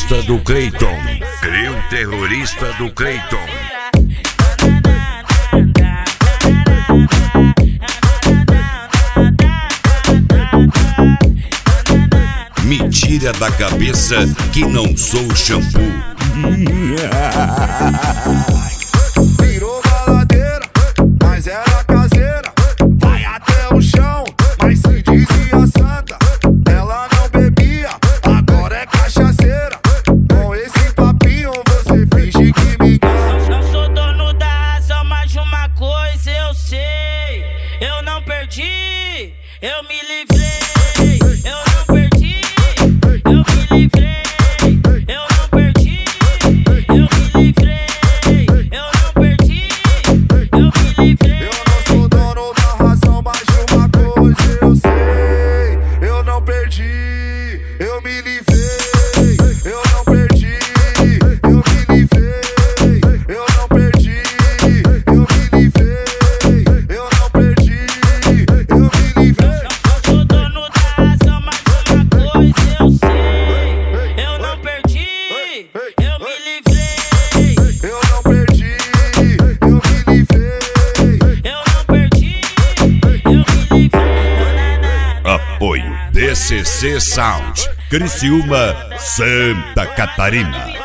terrorista do Cleiton. Creu terrorista do Cleiton. Me tira da cabeça que não sou shampoo. Virou baladeira, mas era caseira. Vai até o chão, mas se dizia santa. Ela não bebia, agora é cachaceira. Com esse papinho você finge que me gosta. Não sou dono da razão, mas de uma coisa eu sei. Eu não perdi, eu me livrei. Eu não perdi, eu me livrei. Eu não perdi, eu me livrei. Eu não perdi, eu me livrei. Eu não sou dono da razão, mas de uma coisa eu sei. Eu não perdi, eu me livrei. Eu não perdi, eu me livrei. Eu não perdi, eu me livrei. Eu não perdi, eu me livrei. Não sou dono da razão, mas de uma coisa eu sei. Eu não perdi, eu me livrei. Eu não perdi, eu me livrei. Eu não perdi, eu me livrei. Apoio DCC Sound, Criciúma, Santa Catarina.